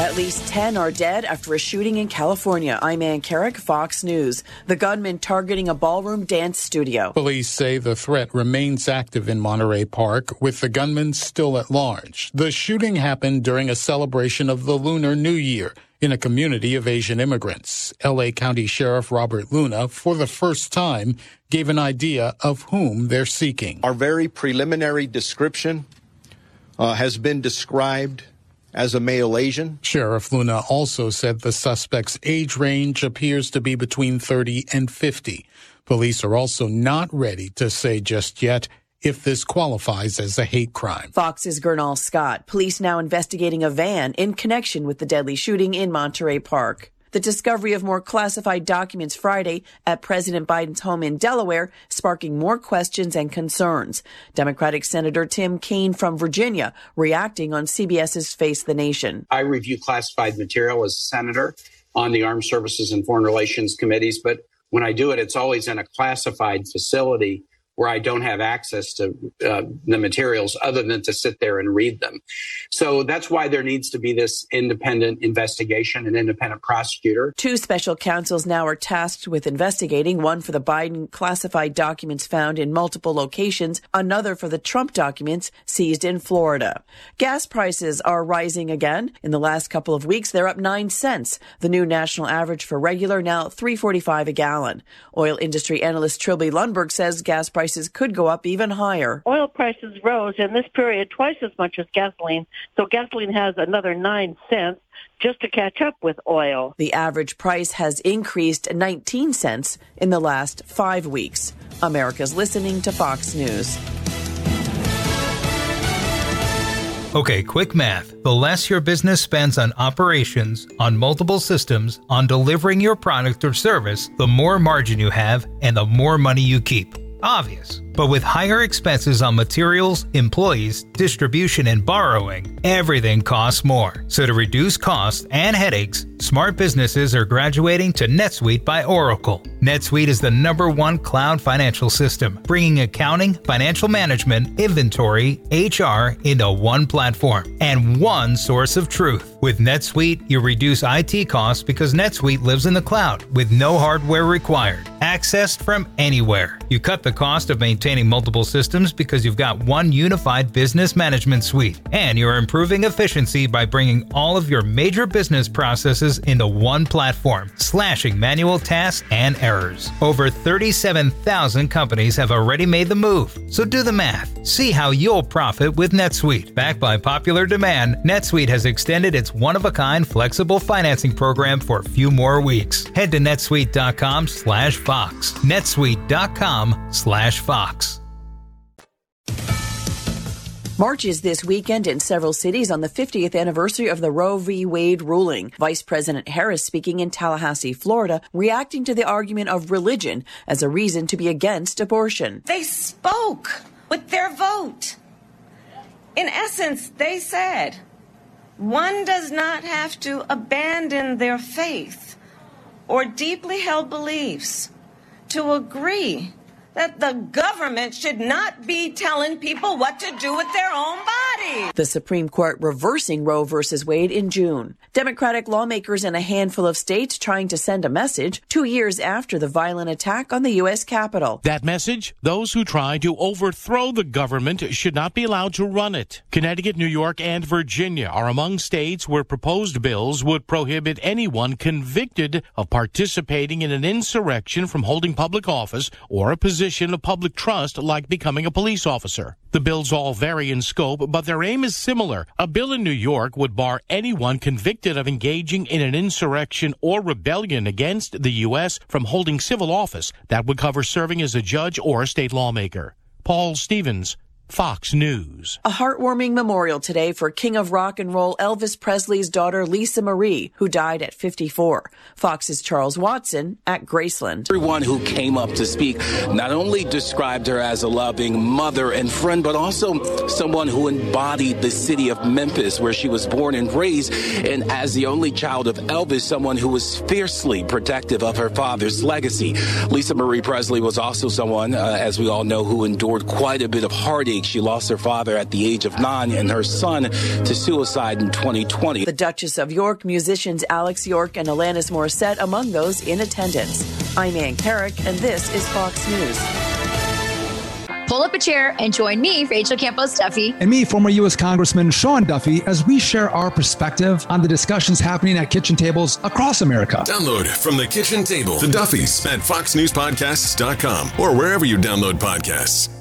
At least 10 are dead after a shooting in California. I'm Ann Carrick, Fox News. The gunman targeting a ballroom dance studio. Police say the threat remains active in Monterey Park, with the gunman still at large. The shooting happened during a celebration of the Lunar New Year in a community of Asian immigrants. L.A. County Sheriff Robert Luna, for the first time, gave an idea of whom they're seeking. Our very preliminary description has been described as a male Asian. Sheriff Luna also said the suspect's age range appears to be between 30 and 50. Police are also not ready to say just yet if this qualifies as a hate crime. Fox's Gernal Scott. Police now investigating a van in connection with the deadly shooting in Monterey Park. The discovery of more classified documents Friday at President Biden's home in Delaware, sparking more questions and concerns. Democratic Senator Tim Kaine from Virginia reacting on CBS's Face the Nation. I review classified material as a senator on the Armed Services and Foreign Relations committees, but when I do it, it's always in a classified facility where I don't have access to the materials other than to sit there and read them. So that's why there needs to be this independent investigation, an independent prosecutor. 2 special counsels now are tasked with investigating, one for the Biden classified documents found in multiple locations, another for the Trump documents seized in Florida. Gas prices are rising again. In the last couple of weeks, they're up 9 cents. The new national average for regular now $3.45 a gallon. Oil industry analyst Trilby Lundberg says gas prices could go up even higher. Oil prices rose in this period twice as much as gasoline, so gasoline has another 9 cents just to catch up with oil. The average price has increased 19 cents in the last 5 weeks. America's listening to Fox News. Okay, quick math. The less your business spends on operations, on multiple systems, on delivering your product or service, the more margin you have and the more money you keep. Obvious. But with higher expenses on materials, employees, distribution, and borrowing, everything costs more. So to reduce costs and headaches, smart businesses are graduating to NetSuite by Oracle. NetSuite is the #1 cloud financial system, bringing accounting, financial management, inventory, HR into one platform and one source of truth. With NetSuite, you reduce IT costs because NetSuite lives in the cloud with no hardware required, accessed from anywhere. You cut the cost of maintaining multiple systems because you've got one unified business management suite, and you're improving efficiency by bringing all of your major business processes into one platform, slashing manual tasks and errors. Over 37,000 companies have already made the move, so do the math. See how you'll profit with NetSuite. Backed by popular demand, NetSuite has extended its one-of-a-kind flexible financing program for a few more weeks. Head to netsuite.com/Fox. netsuite.com/Fox. Marches this weekend in several cities on the 50th anniversary of the Roe v. Wade ruling. Vice President Harris speaking in Tallahassee, Florida, reacting to the argument of religion as a reason to be against abortion. They spoke with their vote. In essence, they said, one does not have to abandon their faith or deeply held beliefs to agree that the government should not be telling people what to do with their own body. The Supreme Court reversing Roe v. Wade in June. Democratic lawmakers in a handful of states trying to send a message 2 years after the violent attack on the U.S. Capitol. That message? Those who try to overthrow the government should not be allowed to run it. Connecticut, New York, and Virginia are among states where proposed bills would prohibit anyone convicted of participating in an insurrection from holding public office or a position of public trust like becoming a police officer. The bills all vary in scope, but their aim is similar. A bill in New York would bar anyone convicted of engaging in an insurrection or rebellion against the U.S. from holding civil office. That would cover serving as a judge or a state lawmaker. Paul Stevens, Fox News. A heartwarming memorial today for King of Rock and Roll Elvis Presley's daughter Lisa Marie, who died at 54. Fox's Charles Watson at Graceland. Everyone who came up to speak not only described her as a loving mother and friend, but also someone who embodied the city of Memphis, where she was born and raised, and as the only child of Elvis, someone who was fiercely protective of her father's legacy. Lisa Marie Presley was also someone, as we all know, who endured quite a bit of heartache week. She lost her father at the age of 9 and her son to suicide in 2020. The Duchess of York, musicians Alex York and Alanis Morissette among those in attendance. I'm Ann Carrick, and this is Fox News. Pull up a chair and join me, Rachel Campos Duffy. And me, former U.S. Congressman Sean Duffy, as we share our perspective on the discussions happening at kitchen tables across America. Download From the Kitchen Table, The Duffys, at foxnewspodcasts.com or wherever you download podcasts.